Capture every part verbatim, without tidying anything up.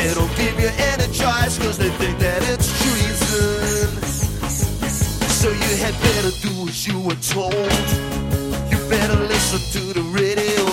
they don't give you any choice, cause they think that it's treason. So you had better do as you were told. You better listen to the radio.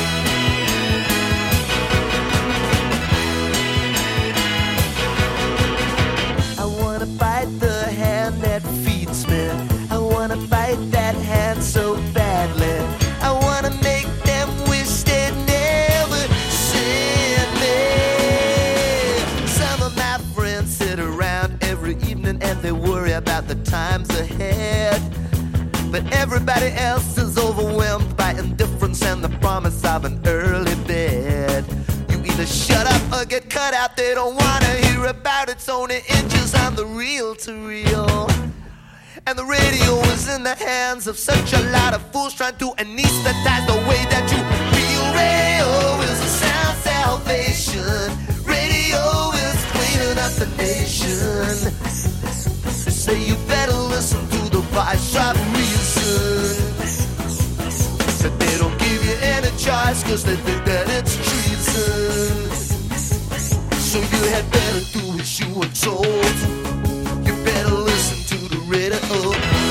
I wanna bite the hand that feeds me. I wanna bite that hand so badly. I wanna make them wish they'd never seen me. Some of my friends sit around every evening and they worry about the times ahead. But everybody else is overwhelmed by indifference and the promise of an early bed. You either shut up or get cut out. They don't wanna hear about it's only inches on the reel to reel. And the radio is in the hands of such a lot of fools trying to anesthetize the way that you feel. Radio is a sound salvation. Radio is cleaning up the nation. They say you better listen to the voice of reason. But they don't give you any choice, cause they think that it's treason. So you had better do as you were told. You better listen to the radio.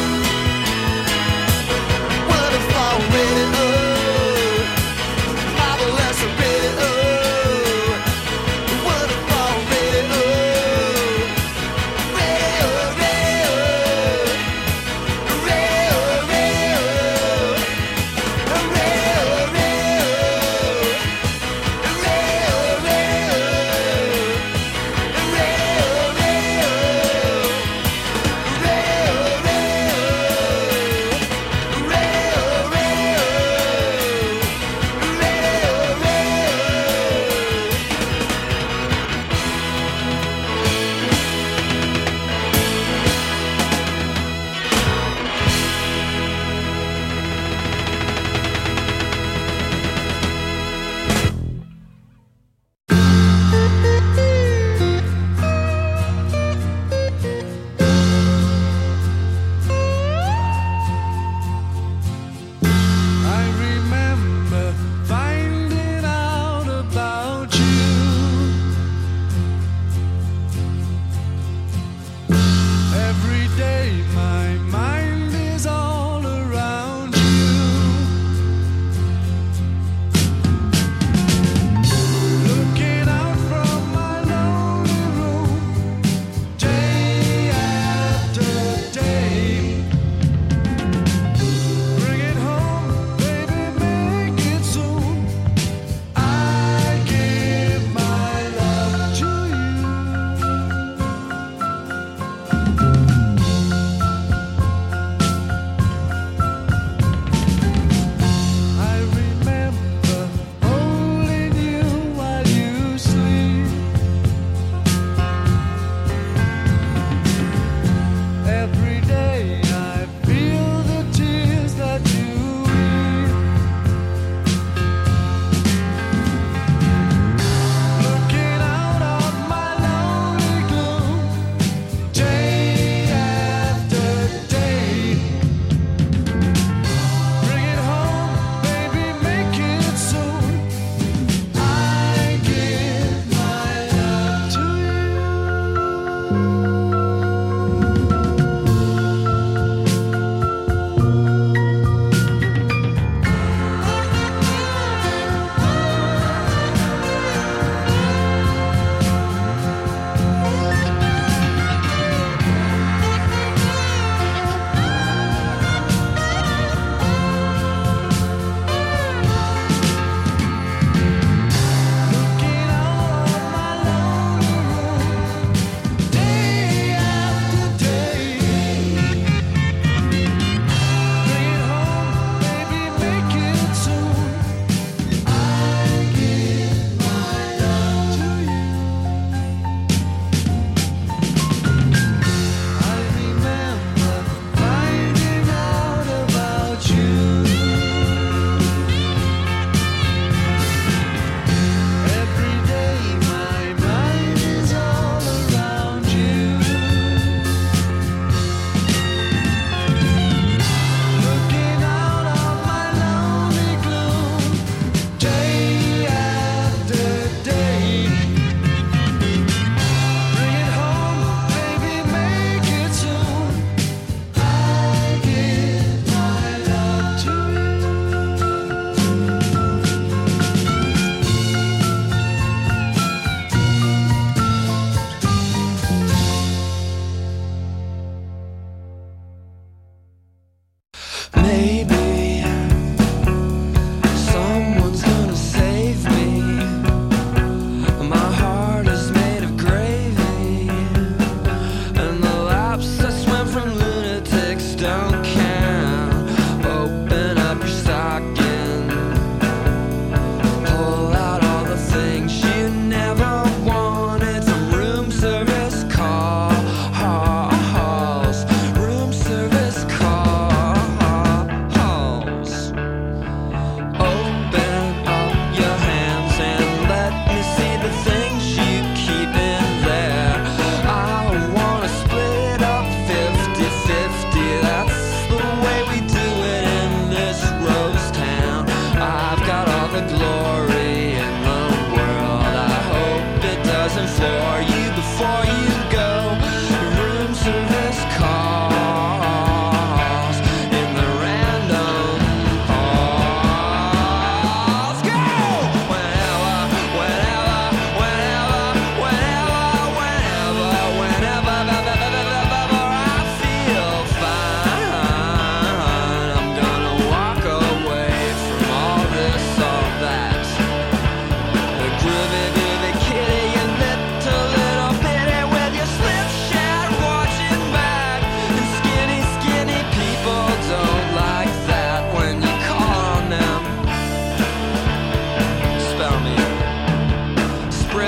Wonderful radio. Marvelous radio. Wonderful radio. Radio, radio. Radio, radio. Radio, radio. Radio, radio. Radio, radio.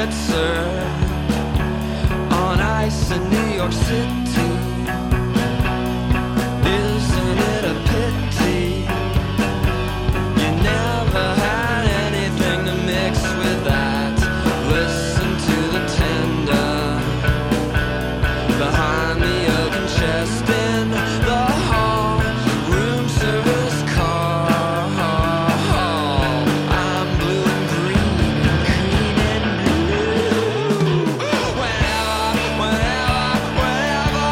Pulitzer on ice in New York City. Isn't it a pity you never had anything to mix with that? Listen to the tender behind the oaken chest in the hall, room service call. I'm blue and green and green and blue. Whenever, whenever, whenever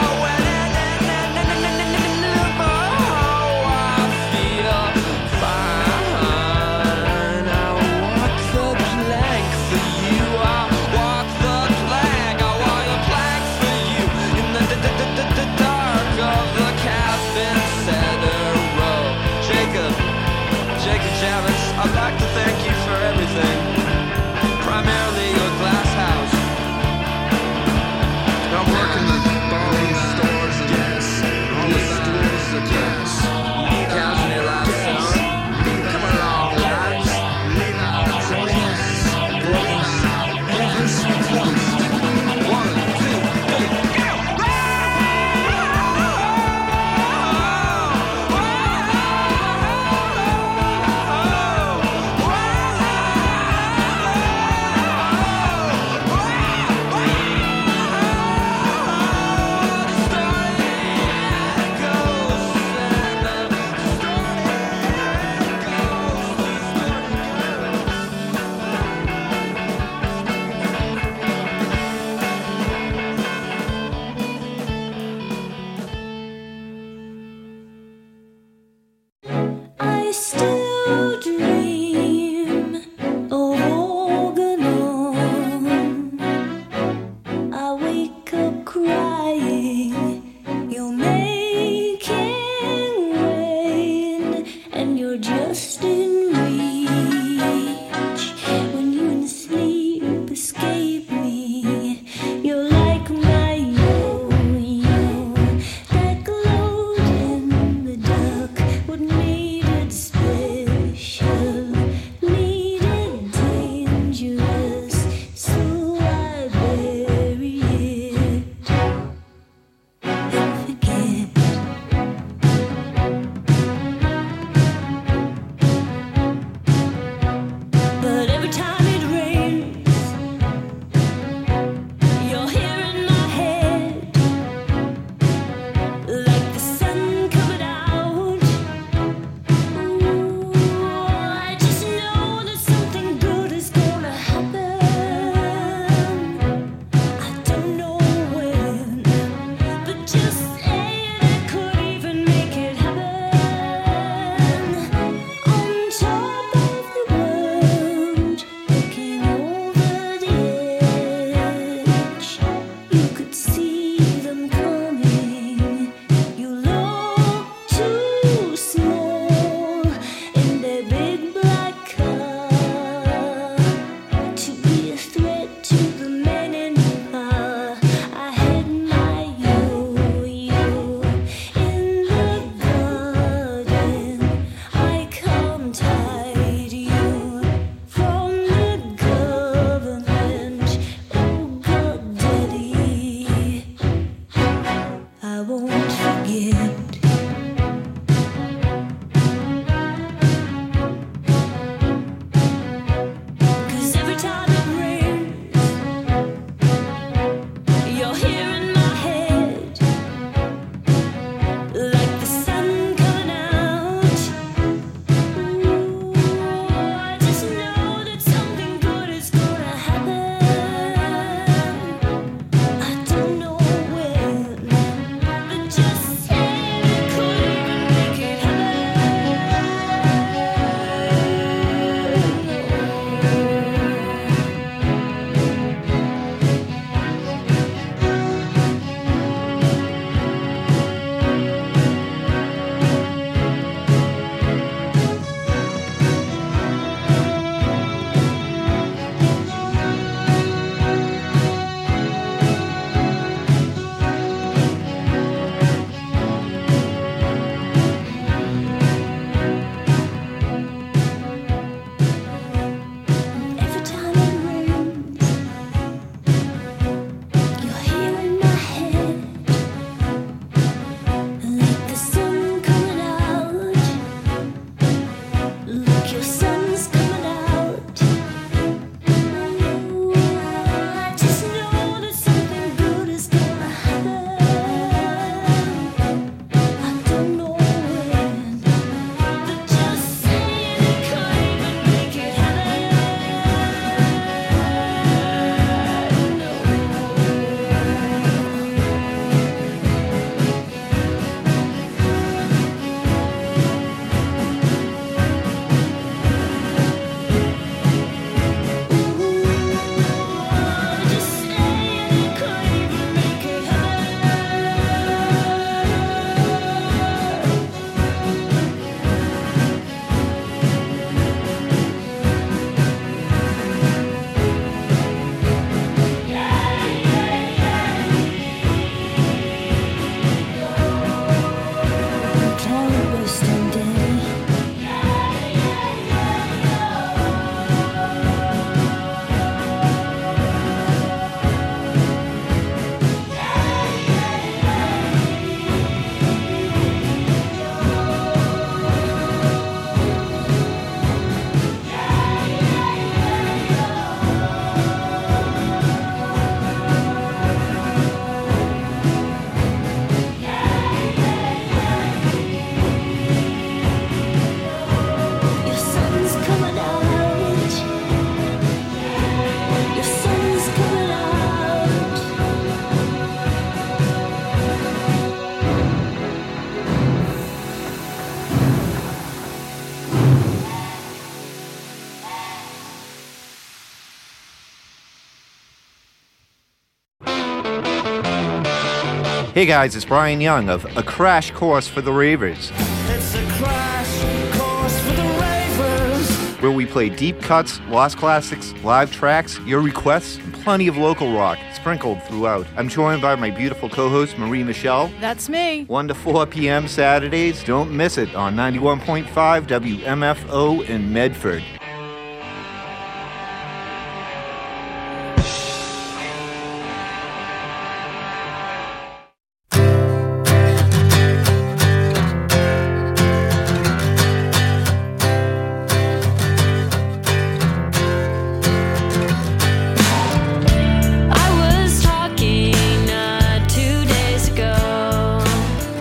Hey guys, it's Brian Young of A Crash Course for the Ravers. It's a crash course for the ravers. Where we play deep cuts, lost classics, live tracks, your requests, and plenty of local rock sprinkled throughout. I'm joined by my beautiful co-host, Marie Michelle. That's me. one to four p.m. Saturdays. Don't miss it on ninety-one point five W M F O in Medford.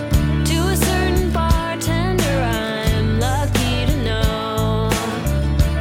To a certain bartender I'm lucky to know.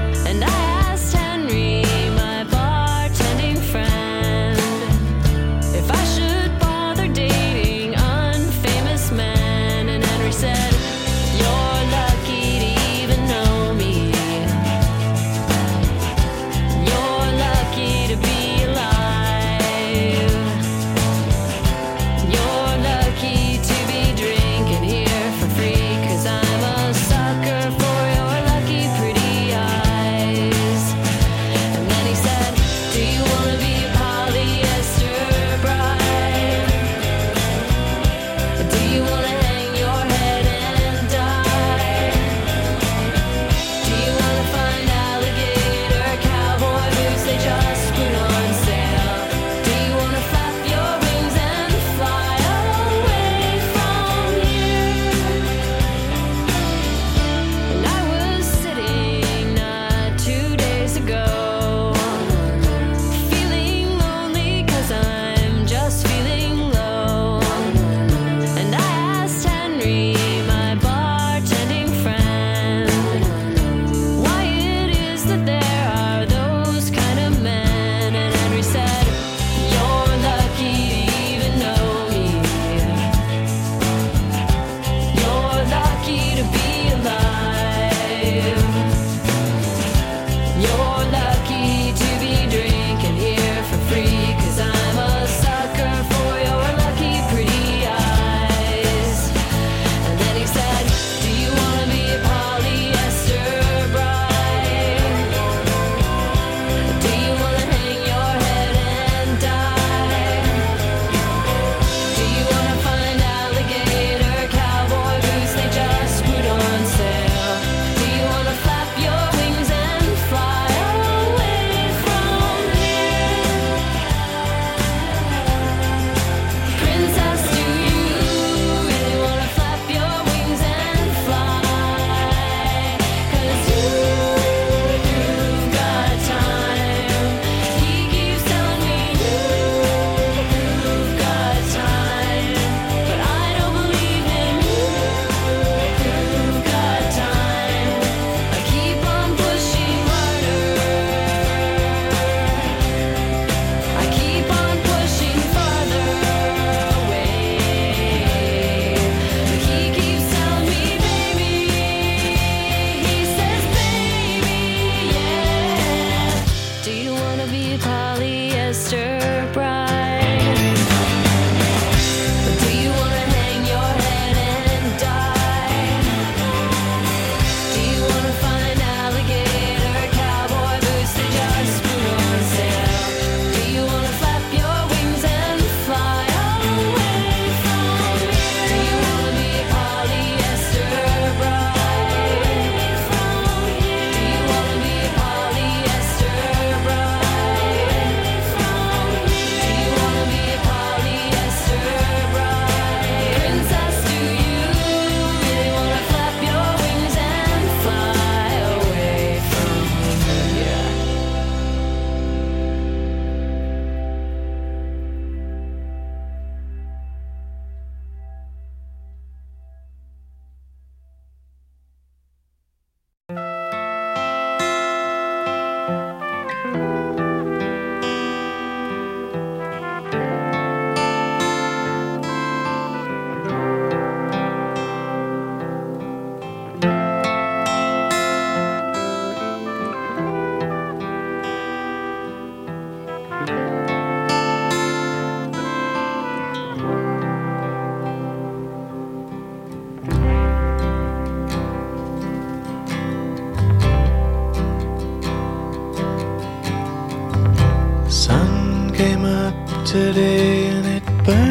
came up today and it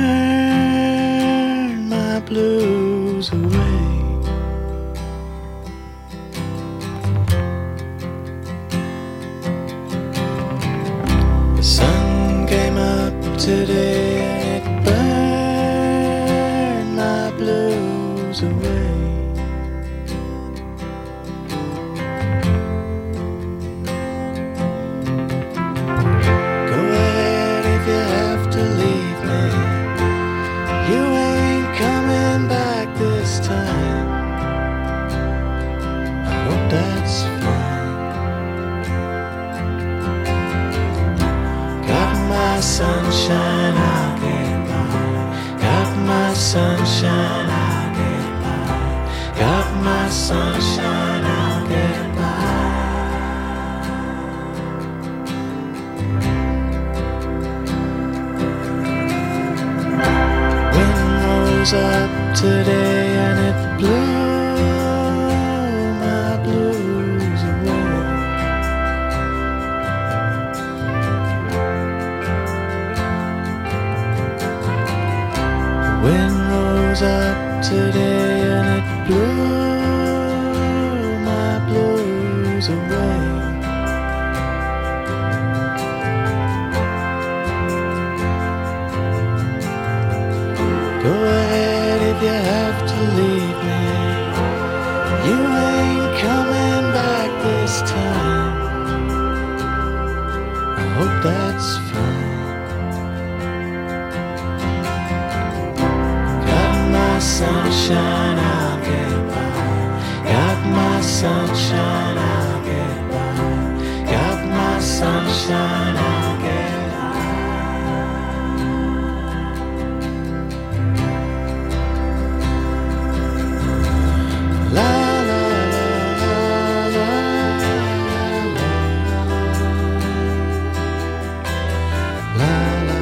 burned my blues away. The sun came up today and it burned my blues away. Sunshine, I'll get by. Got my sunshine, I'll get by. Got my sunshine, I'll get by. Wind rose up today and it blew my blues away. Wind rose up today and it blew my blues away. Go ahead if you have to leave me. You ain't coming back this time. I hope that's fine. Sunshine, I'll get by. Got my sunshine, I'll get by. Got my sunshine, I'll get by. La la la la la la la.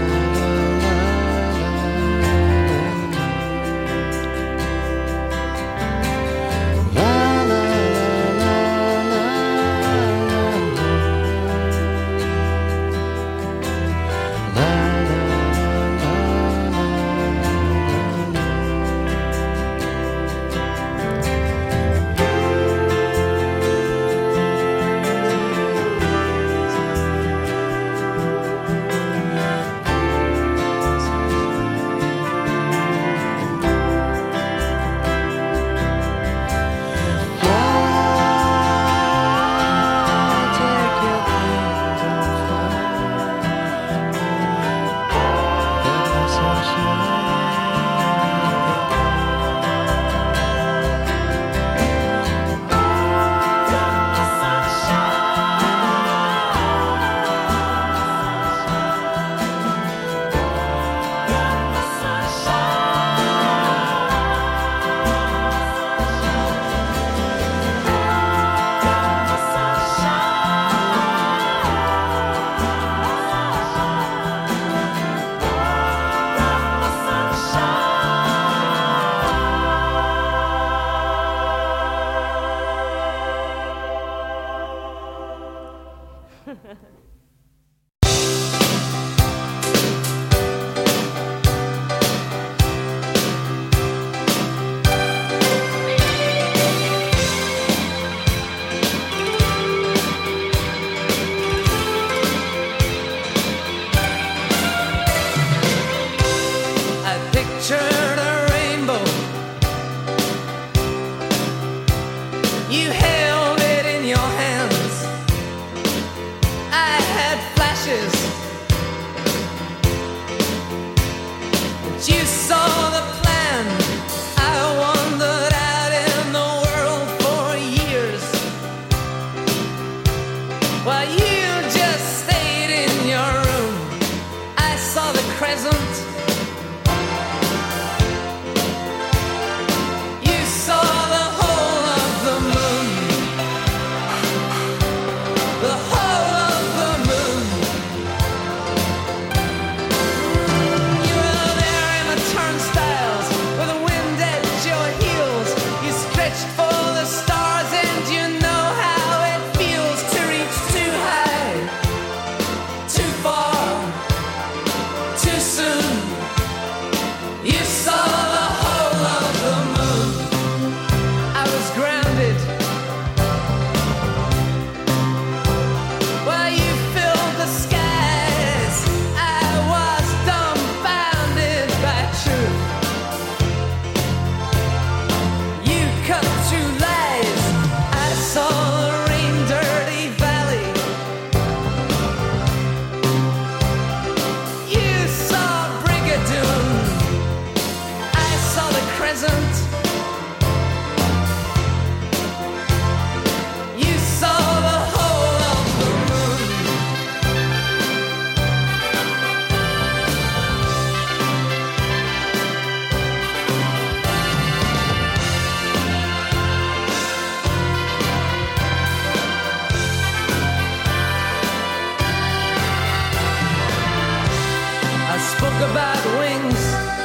about wings.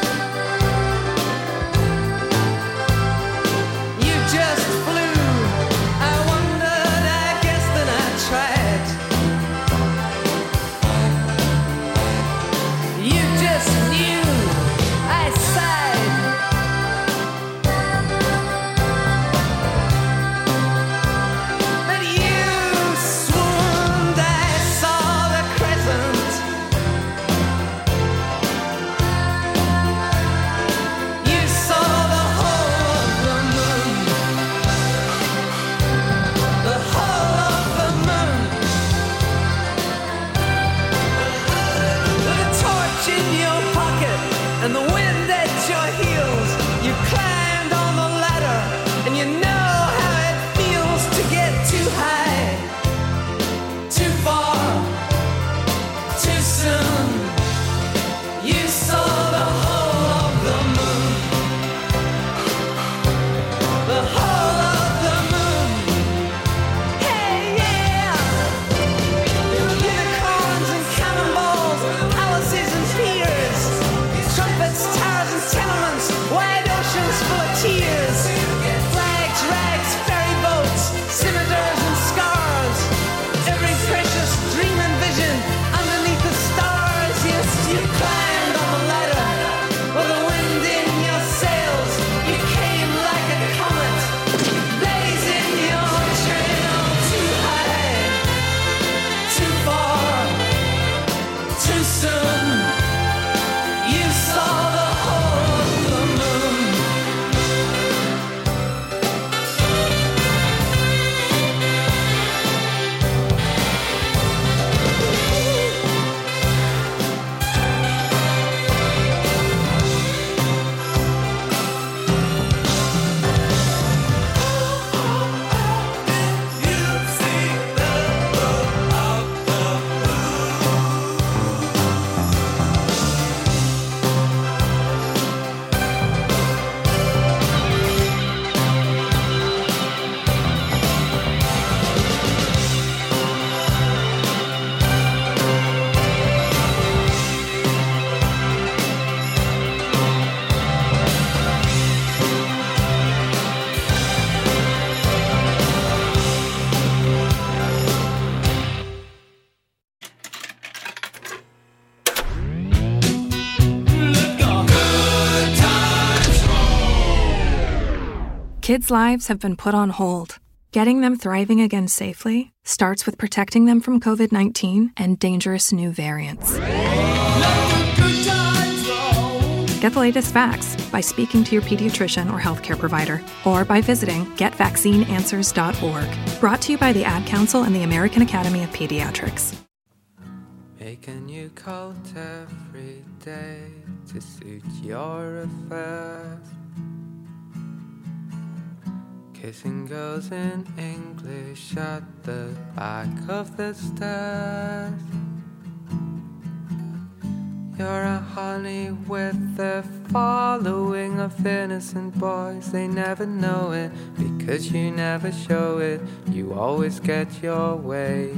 You just flew. I wondered, I guess then I tried. You just knew. I sighed. But you swooned. I saw the crescent. You saw the whole of the moon. The whole of the moon. With a torch in your pocket and the wind at your heels, you climbed on the ladder, and you know how it feels to get too high, too far, too soon. You saw the whole of the moon, the whole of the moon. Hey, yeah. Unicorns and cannonballs, palaces and piers, trumpets, towers and tenements, wide oceans full of tears, flags, rags, ferry boats, scimitars and scars, every precious dream and vision underneath the stars. Yes, you climbed on the ladder with the wind in your sails. You came like a comet, blazing your trail too high, too far, too soon. You saw the whole of the moon. Kids' lives have been put on hold. Getting them thriving again safely starts with protecting them from covid nineteen and dangerous new variants. Get the latest facts by speaking to your pediatrician or healthcare provider, or by visiting get vaccine answers dot org. Brought to you by the Ad Council and the American Academy of Pediatrics. Make a new coat every day to suit your affairs. Kissing girls in English at the back of the stairs. You're a honey with a following of innocent boys. They never know it because you never show it. You always get your way.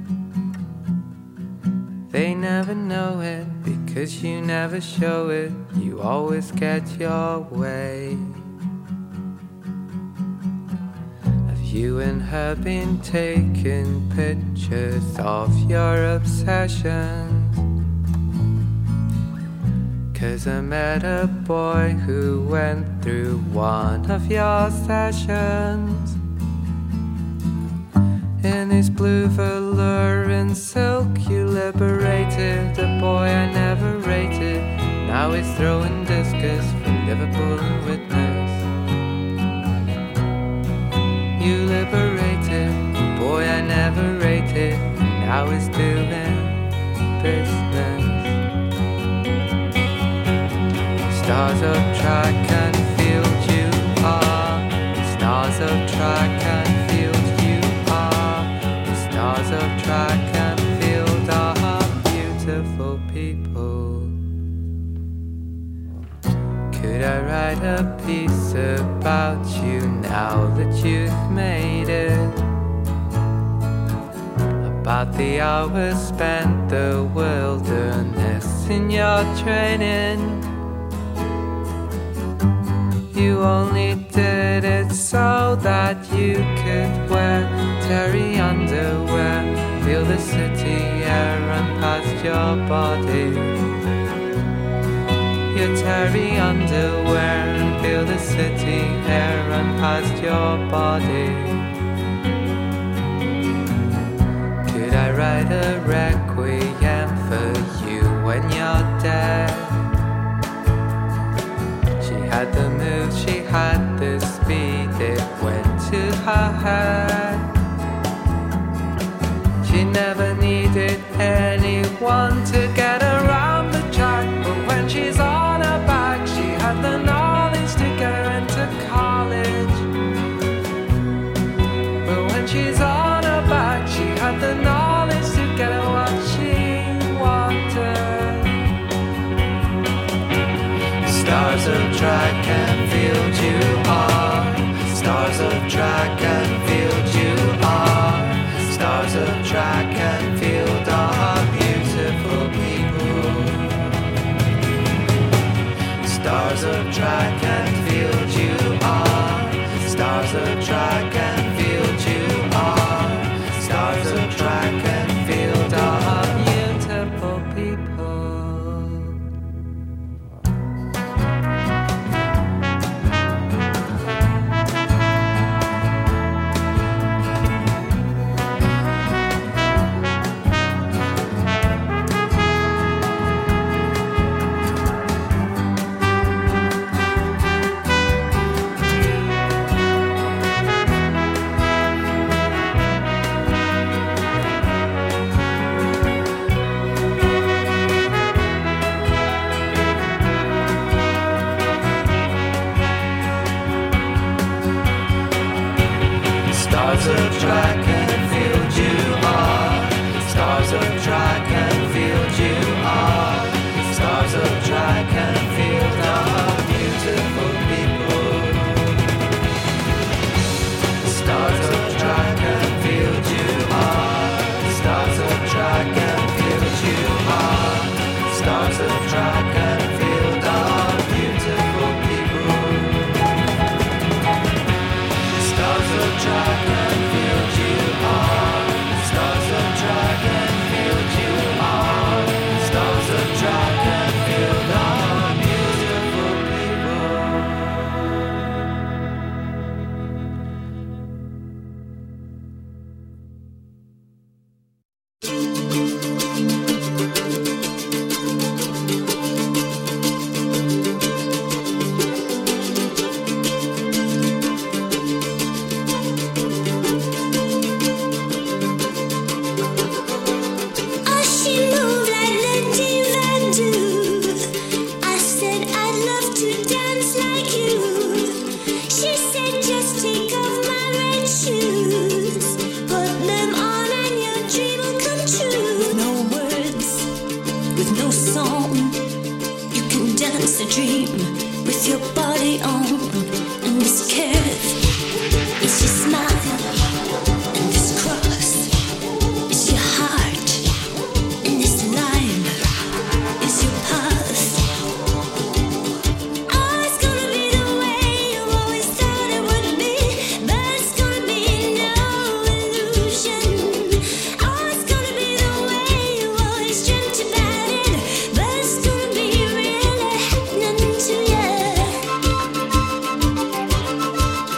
They never know it because you never show it. You always get your way. You and her been taking pictures of your obsessions? 'Cause I met a boy who went through one of your sessions. In his blue velour and silk you liberated a boy I never rated. Now he's throwing discus from Liverpool and Witness. You liberated a boy I never rated. Now he's doing business. Stars of track and field you are. Stars of track and field you are. The stars of track and field are beautiful people. Could I write a piece about you now that you've made it? About the hours spent the wilderness flaws in your training. You only did it so that you could wear terry underwear, feel the city air run past your body. Your terry underwear and feel the city air run past your body. Could I write a requiem for you when you're dead? She had the move, she had the speed, it went to her head. She never needed anyone to get around the track, but when she's on her back, she had the knowledge to get her into college. But when she's on her back, she had the knowledge to get her what she wanted. Stars of track and field you are. Stars of track and field you are. Stars of track and field are beautiful people. Stars of track and field you are. Stars of track and field you are. Stars of track and field are beautiful people. Stars of track and field you are. Stars of track and field you are. Stars of track and field are beautiful people. Stars of track and field you are. Stars of track and field you are. Stars of track and field are beautiful people. Stars of track and field you are. Stars of track and field you are. Stars of track and field are beautiful people. Oh, she moved like Lady Van do. I said I'd love to dance like you. She said just take off my red shoes, put them on and your dream will come true. With no words, with no song, you can dance a dream with your body on. And this curve is your smile, and this cross is your heart, and this line is your path. Oh, it's gonna be the way you always thought it would be, but it's gonna be no illusion. Oh, it's gonna be the way you always dreamt about it, but it's gonna be really happening to you.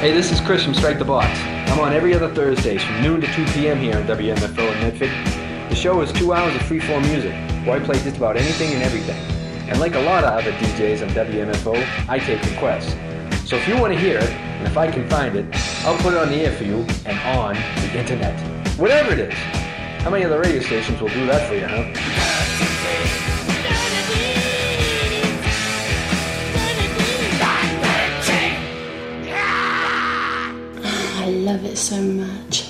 Hey, this is Chris from Strike the Box. I'm on every other Thursdays from noon to two p.m. here on W M F O in Medford. The show is two hours of free-form music, where I play just about anything and everything. And like a lot of other D Js on W M F O, I take requests. So if you want to hear it, and if I can find it, I'll put it on the air for you and on the internet. Whatever it is. How many other radio stations will do that for you, huh? I love it so much.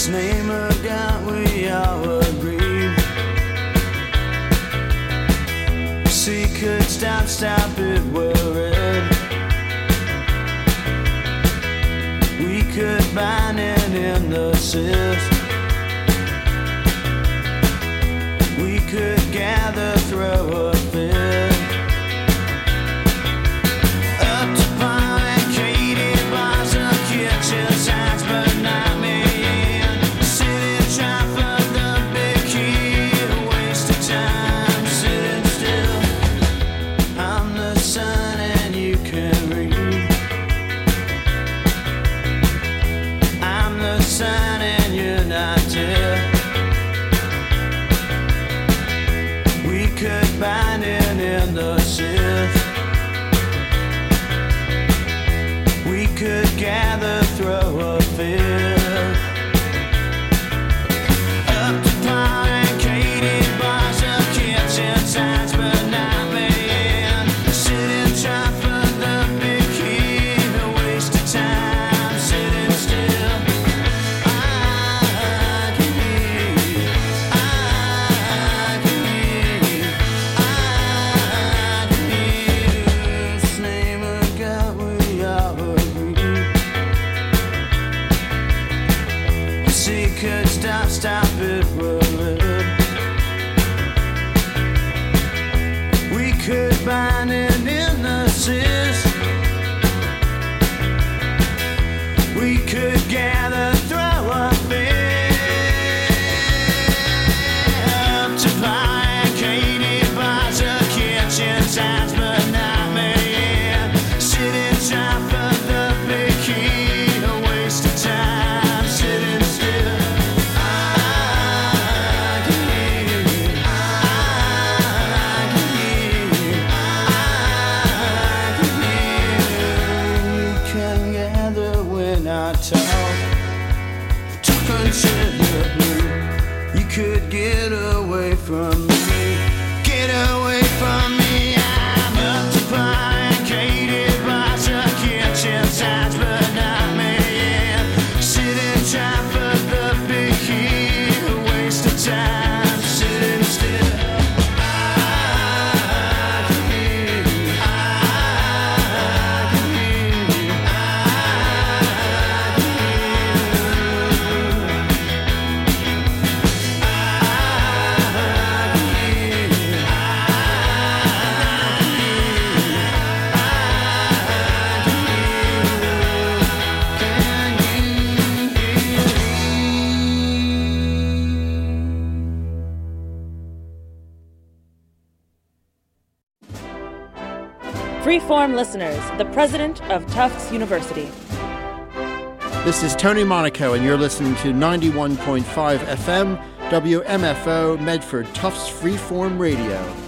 This name of God we all agree. See, could stop, stop it, worried. We could bind it in the cyst. We could gather, throw a fit. Up to Paul and Katie, bars of kitchen signs, but not me. Sitting trying for the big key, a waste of time, sitting still. I'm the sun and you can read. I'm the sun and you're not dead. We could bind it in the sith. We could gather, throw a fit. Up to Paul and Katie, bars of kitchen signs, but not me. Sitting trying for the big key, a waste of time, sitting still. I can hear you. I can hear you. I can hear you. This name of God we all agree. See, could stop, stop it, worried. We could bind it in the cyst. We could gather, throw a fit. Up to Paul and Katie, bars of kitchen signs, but not me. Sitting trying for the big key, a waste of time, sitting still. I can hear you. I can hear you. I can hear you. You can gather when I talk. Talk until you're blue. You could get away from me. Get away from me. I'm up to Paul and Katie, bars of kitchen signs, but not me. Sitting trying for the big key, a waste of time, sitting still. I can hear you. I can hear you. I can hear Freeform listeners, the president of Tufts University. This is Tony Monaco, and you're listening to ninety-one point five F M, W M F O, Medford Tufts Freeform Radio.